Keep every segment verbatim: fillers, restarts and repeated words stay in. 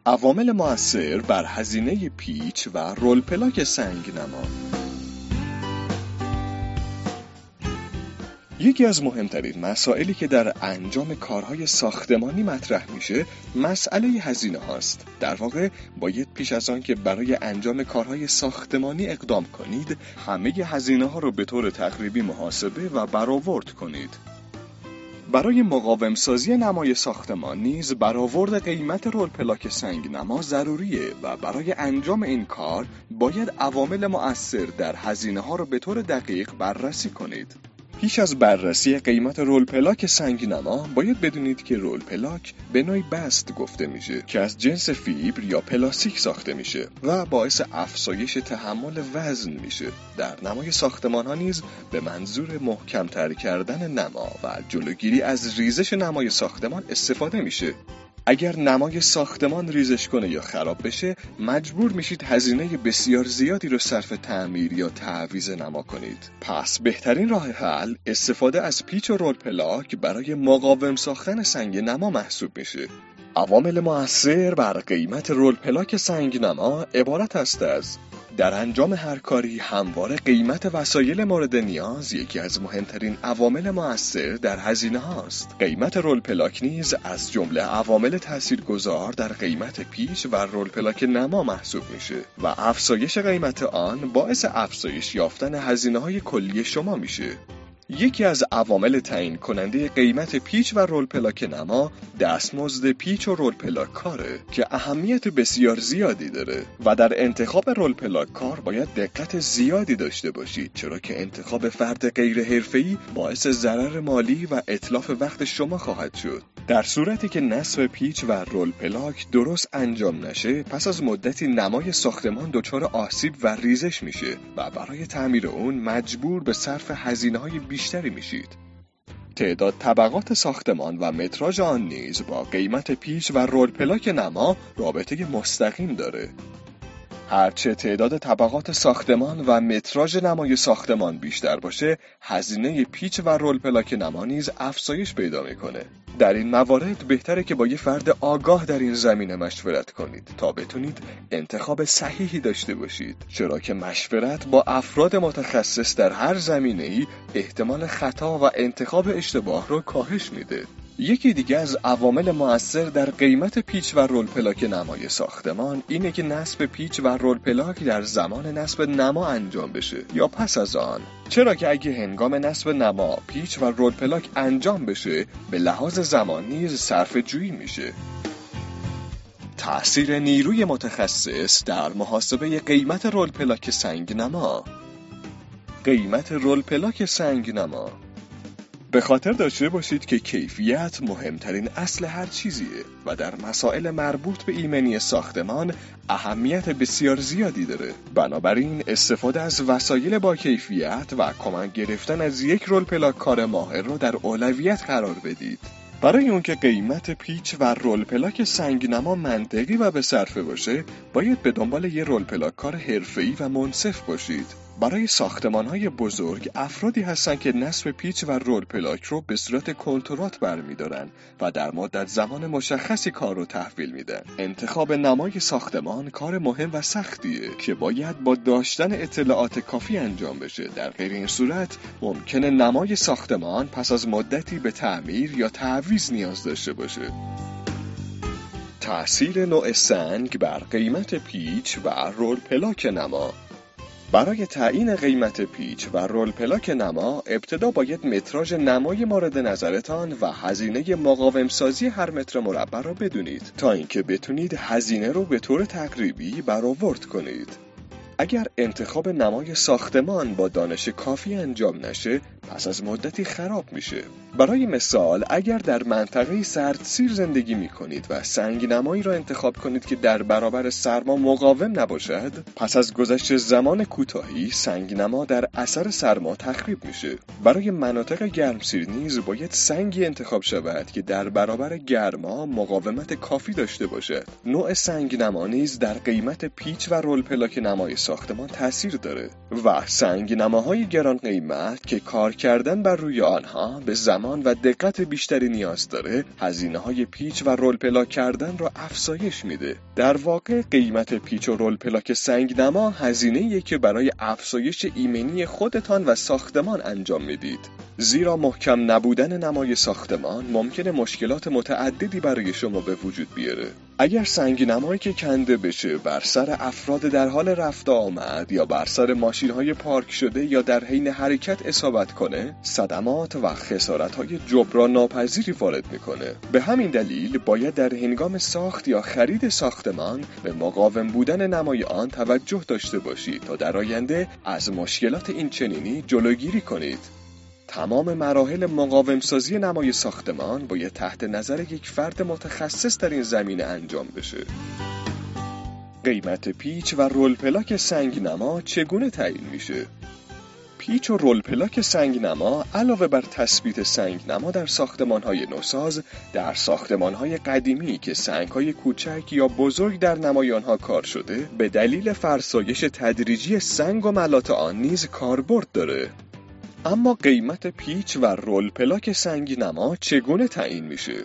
عوامل مؤثر بر هزینه پیچ و رول پلاک سنگنما. یکی از مهمترین مسائلی که در انجام کارهای ساختمانی مطرح میشه مسئله هزینه هاست. در واقع باید پیش از آن که برای انجام کارهای ساختمانی اقدام کنید همه هزینه ها رو به طور تقریبی محاسبه و برآورد کنید. برای مقاوم سازی نمای ساختمان نیز برآورد قیمت رول پلاک سنگنما ضروریه و برای انجام این کار باید عوامل مؤثر در هزینه ها رو به طور دقیق بررسی کنید. پیش از بررسی قیمت رول پلاک سنگنما باید بدونید که رول پلاک به نوعی بست گفته میشه که از جنس فیبر یا پلاستیک ساخته میشه و باعث افزایش تحمل وزن میشه. در نمای ساختمان ها نیز به منظور محکم‌تر کردن نما و جلوگیری از ریزش نمای ساختمان استفاده میشه. اگر نمای ساختمان ریزش کنه یا خراب بشه مجبور میشید هزینه بسیار زیادی رو صرف تعمیر یا تعویض نما کنید. پس بهترین راه حل استفاده از پیچ و رول پلاک برای مقاوم ساختن سنگ نما محسوب میشه. عوامل مؤثر بر قیمت رول پلاک سنگنما عبارت است از در انجام هر کاری همواره قیمت وسایل مورد نیاز یکی از مهمترین عوامل مؤثر در هزینه هاست. قیمت رول پلاک نیز از جمله عوامل تاثیرگذار در قیمت پیچ و رول پلاک نما محسوب میشه و افزایش قیمت آن باعث افزایش یافتن هزینه های کلی شما میشه. یکی از عوامل تعیین کننده قیمت پیچ و رول پلاک نما دستمزد پیچ و رول پلاک کاره که اهمیت بسیار زیادی داره و در انتخاب رول پلاک کار باید دقت زیادی داشته باشید، چرا که انتخاب فرد غیر حرفه‌ای باعث ضرر مالی و اتلاف وقت شما خواهد شد. در صورتی که نصب پیچ و رول پلاک درست انجام نشه پس از مدتی نمای ساختمان دچار آسیب و ریزش میشه و برای تعمیر اون مجبور به صرف هزینه‌های بیشتری میشید. تعداد طبقات ساختمان و متراژ آن نیز با قیمت پیچ و رول پلاک نما رابطه مستقیم داره. هرچه تعداد طبقات ساختمان و متراژ نمای ساختمان بیشتر باشه، هزینه پیچ و رول پلاک نما نیز افزایش پیدا میکنه. در این موارد بهتره که با یه فرد آگاه در این زمینه مشورت کنید تا بتونید انتخاب صحیحی داشته باشید، چرا که مشورت با افراد متخصص در هر زمینه‌ای احتمال خطا و انتخاب اشتباه رو کاهش میده. یکی دیگه از عوامل مؤثر در قیمت پیچ و رول پلاک نمای ساختمان اینه که نصب پیچ و رول پلاک در زمان نصب نما انجام بشه یا پس از آن، چرا که اگه هنگام نصب نما پیچ و رول پلاک انجام بشه به لحاظ زمان نیز صرفه جویی میشه. تأثیر نیروی متخصص در محاسبه قیمت رول پلاک سنگنما. قیمت رول پلاک سنگنما به خاطر داشته باشید که کیفیت مهمترین اصل هر چیزیه و در مسائل مربوط به ایمنی ساختمان اهمیت بسیار زیادی داره. بنابراین استفاده از وسایل با کیفیت و کمک گرفتن از یک رول پلاک کار ماهر رو در اولویت قرار بدید. برای اون که قیمت پیچ و رول پلاک سنگنما منطقی و به صرفه باشه باید به دنبال یه رول پلاک کار حرفه‌ای و منصف باشید. برای ساختمان‌های بزرگ افرادی هستن که نصب پیچ و رول پلاک رو به صورت کنترات برمی‌دارن و در مدت زمان مشخصی کار رو تحویل میدن. انتخاب نمای ساختمان کار مهم و سختیه که باید با داشتن اطلاعات کافی انجام بشه. در غیر این صورت ممکنه نمای ساختمان پس از مدتی به تعمیر یا تعویض نیاز داشته باشه. تأثیر نوع سنگ بر قیمت پیچ و رول پلاک نما. برای تعیین قیمت پیچ و رول پلاک نما ابتدا باید متراژ نمای مورد نظرتان و هزینه مقاوم سازی هر متر مربع را بدونید تا اینکه بتونید هزینه رو به طور تقریبی برآورد کنید. اگر انتخاب نمای ساختمان با دانش کافی انجام نشه پس از مدتی خراب میشه. برای مثال اگر در منطقه سردسیر زندگی میکنید و سنگ نمایی را انتخاب کنید که در برابر سرما مقاوم نباشد، پس از گذشت زمان کوتاهی سنگ نما در اثر سرما تخریب میشه. برای مناطق گرمسیر نیز باید سنگی انتخاب شود که در برابر گرما مقاومت کافی داشته باشد. نوع سنگ نما نیز در قیمت پیچ و رول پلاک نمای ساختمان تاثیر داره و سنگ نماهای گران قیمت که کار کردن بر روی آنها به زمان و دقت بیشتری نیاز داره، هزینه‌های پیچ و رول پلاک کردن را افزایش میده. در واقع قیمت پیچ و رول پلاک سنگنما هزینه‌ایه که برای افزایش ایمنی خودتان و ساختمان انجام میدید. زیرا محکم نبودن نمای ساختمان ممکنه مشکلات متعددی برای شما به وجود بیاره. اگر سنگ نمایی که کنده بشه بر سر افراد در حال رفت آمد یا بر سر ماشین‌های پارک شده یا در حین حرکت اصابت کنه، صدمات و خسارت‌های جبران ناپذیری وارد میکنه. به همین دلیل باید در هنگام ساخت یا خرید ساختمان به مقاوم بودن نمای آن توجه داشته باشید تا در آینده از مشکلات این چنینی جلوگیری کنید. تمام مراحل مقاومسازی نمای ساختمان باید تحت نظر یک فرد متخصص در این زمینه انجام بشه. قیمت پیچ و رول پلاک سنگنما چگونه تعیین میشه؟ پیچ و رول پلاک سنگنما علاوه بر تثبیت سنگنما در ساختمان‌های نوساز، در ساختمان‌های قدیمی که سنگ‌های کوچک یا بزرگ در نمای آنها کار شده، به دلیل فرسایش تدریجی سنگ و ملات آن نیز کاربرد داره. اما قیمت پیچ و رول پلاک سنگنما چگونه تعیین میشه؟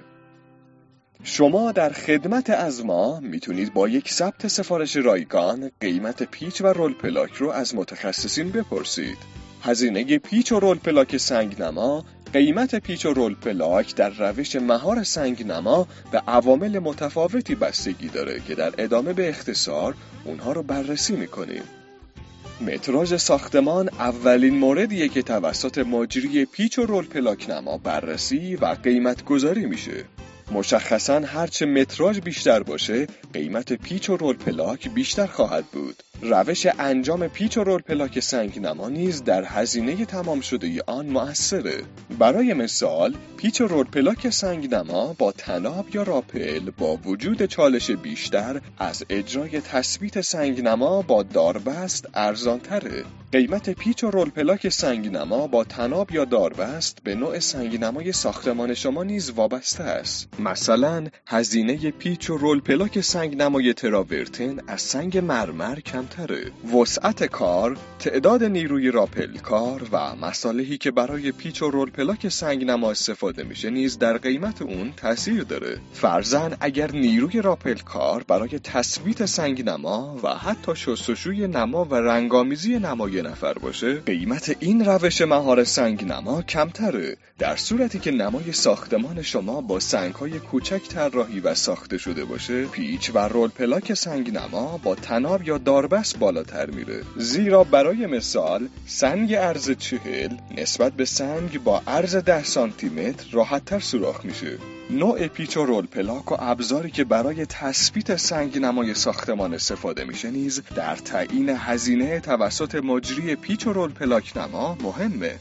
شما در خدمت از ما میتونید با یک ثبت سفارش رایگان قیمت پیچ و رول پلاک رو از متخصصین بپرسید. هزینه پیچ و رول پلاک سنگنما، قیمت پیچ و رول پلاک در روش مهار سنگنما به عوامل متفاوتی بستگی داره که در ادامه به اختصار اونها رو بررسی میکنیم. متراژ ساختمان اولین موردیه که توسط مجری پیچ و رول پلاک نما بررسی و قیمت گذاری میشه. مشخصاً هرچه متراژ بیشتر باشه، قیمت پیچ و رول پلاک بیشتر خواهد بود. روش انجام پیچ و رول پلاک سنگنما نیز در هزینه تمام شده آن مؤثره. برای مثال، پیچ و رول پلاک سنگنما با طناب یا راپل با وجود چالش بیشتر از اجرای تثبیت سنگنما با داربست ارزان‌تره. قیمت پیچ و رول پلاک سنگنما با طناب یا داربست به نوع سنگنمای ساختمان شما نیز وابسته است. مثلا هزینه پیچ و رول پلاک سنگنمای تراورتن از سنگ مرمر کمتره. وسعت کار، تعداد نیروی راپل کار و مصالحی که برای پیچ و رول پلاک سنگنما استفاده میشه نیز در قیمت اون تاثیر داره. فرضاً اگر نیروی راپل کار برای تثبیت سنگنما و حتی شستشوی نما و رنگامیزی نمای نفر باشه، قیمت این روش مهار سنگنما کمتره. در صورتی که نمای ساختمان شما با سنگ‌های کوچک طراحی و ساخته شده باشه، پیچ و رول پلاک سنگنما با طناب یا داربست بالاتر میره. زیرا برای مثال سنگ عرض چهل نسبت به سنگ با عرض ده سانتی متر راحت‌تر سوراخ میشه. نوع پیچ و رول پلاک و ابزاری که برای تثبیت سنگنمای ساختمان استفاده میشه نیز در تعیین هزینه توسط مجری پیچ و رول پلاک نما مهمه.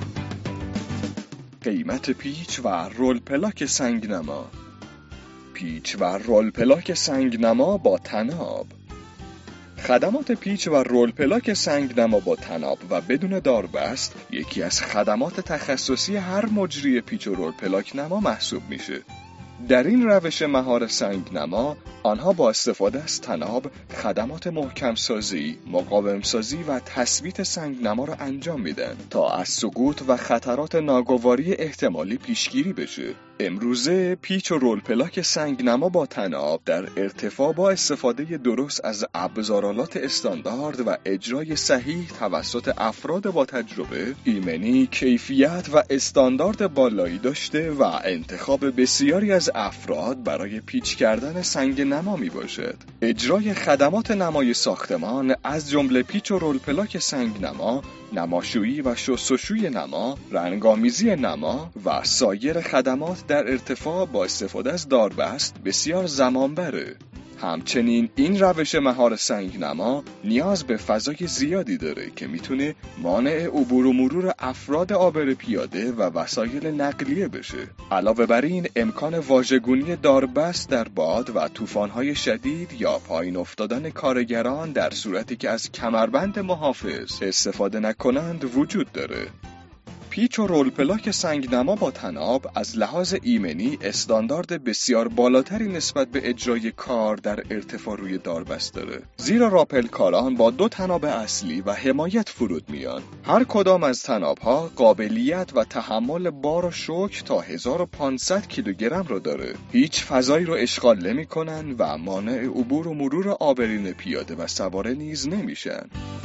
قیمت پیچ و رول پلاک سنگنما. پیچ و رول پلاک سنگنما با طناب. خدمات پیچ و رول پلاک سنگنما با طناب و بدون داربست یکی از خدمات تخصصی هر مجری پیچ و رول پلاک نما محسوب میشه. در این روش مهار سنگنما آنها با استفاده از طناب خدمات محکم سازی، مقاوم سازی و تثبیت سنگنما را انجام میدن تا از سقوط و خطرات ناگواری احتمالی پیشگیری بشه. امروزه پیچ و رول پلاک سنگنما با طناب در ارتفاع با استفاده درست از ابزارالات استاندارد و اجرای صحیح توسط افراد با تجربه، ایمنی، کیفیت و استاندارد بالایی داشته و انتخاب بسیاری از افراد برای پیچ کردن سنگنما می باشد. اجرای خدمات نمای ساختمان از جمله پیچ و رول پلاک سنگنما، نماشویی و شستشوی نما، رنگامیزی نما و سایر خدمات در ارتفاع با استفاده از داربست بسیار زمان بره. همچنین این روش مهار سنگنما نیاز به فضای زیادی داره که میتونه مانع عبور و مرور افراد عابر پیاده و وسایل نقلیه بشه. علاوه بر این امکان واژگونی داربست در باد و طوفان‌های شدید یا پایین افتادن کارگران در صورتی که از کمربند محافظ استفاده نکنند وجود داره. پیچ و رول پلاک سنگنما با طناب از لحاظ ایمنی استاندارد بسیار بالاتری نسبت به اجرای کار در ارتفاع روی داربست داره. زیرا راپل کاران با دو طناب اصلی و حمایت فرود میان. هر کدام از طناب‌ها قابلیت و تحمل بار و شوک تا هزار و پانصد کیلوگرم رو داره. هیچ فضایی رو اشغال نمی‌کنن و مانع عبور و مرور آبرین پیاده و سواره نیز نمیشن.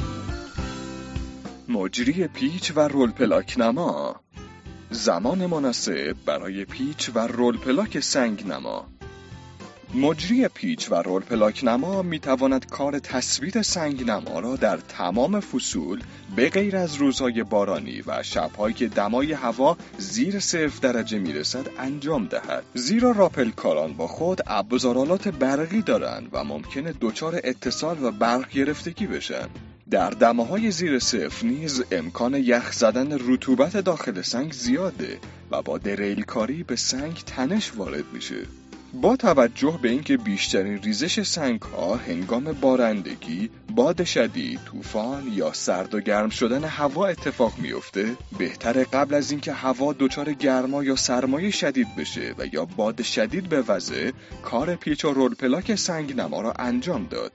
مجری پیچ و رول پلاک نما. زمان مناسب برای پیچ و رول پلاک سنگ نما. مجری پیچ و رول پلاک نما می تواند کار تثبیت سنگ نما را در تمام فصول به غیر از روزهای بارانی و شب‌هایی که دمای هوا زیر صفر درجه می رسد انجام دهد. زیرا راپل کاران با خود ابزارآلات برقی دارند و ممکنه دچار اتصال و برق گرفتگی بشن. در دماهای زیر صفر نیز امکان یخ زدن رطوبت داخل سنگ زیاده و با دریل کاری به سنگ تنش وارد میشه. با توجه به اینکه بیشترین ریزش سنگ‌ها هنگام بارندگی، باد شدید، طوفان یا سرد و گرم شدن هوا اتفاق میفته، بهتره قبل از اینکه هوا دچار گرما یا سرمایه شدید بشه و یا باد شدید بوزه، کار پیچ و رول پلاک سنگ نما را انجام داد.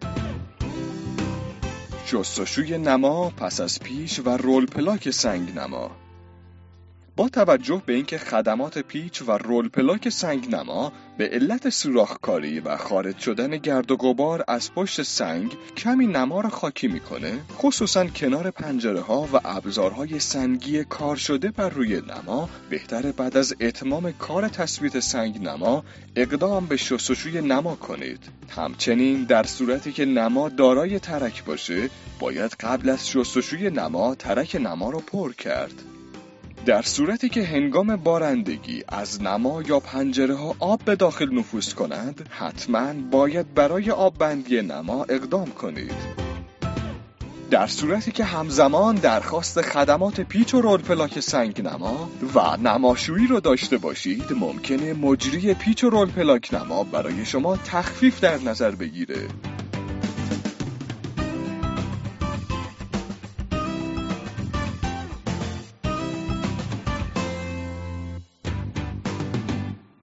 جستجوی نما پس از پیچ و رول پلاک سنگ نما. با توجه به اینکه خدمات پیچ و رول پلاک سنگ نما به علت سوراخ‌کاری و خارج شدن گرد و غبار از پشت سنگ کمی نما را خاکی میکنه، خصوصا کنار پنجره ها و ابزارهای سنگی کار شده بر روی نما، بهتره بعد از اتمام کار تثبیت سنگ نما اقدام به شستشوی نما کنید. همچنین در صورتی که نما دارای ترک باشه، باید قبل از شستشوی نما ترک نما را پر کرد. در صورتی که هنگام بارندگی از نما یا پنجره ها آب به داخل نفوذ کنند، حتما باید برای آب بندی نما اقدام کنید. در صورتی که همزمان درخواست خدمات پیچ و رول پلاک سنگ نما و نماشویی رو داشته باشید، ممکنه مجری پیچ و رول پلاک نما برای شما تخفیف در نظر بگیره.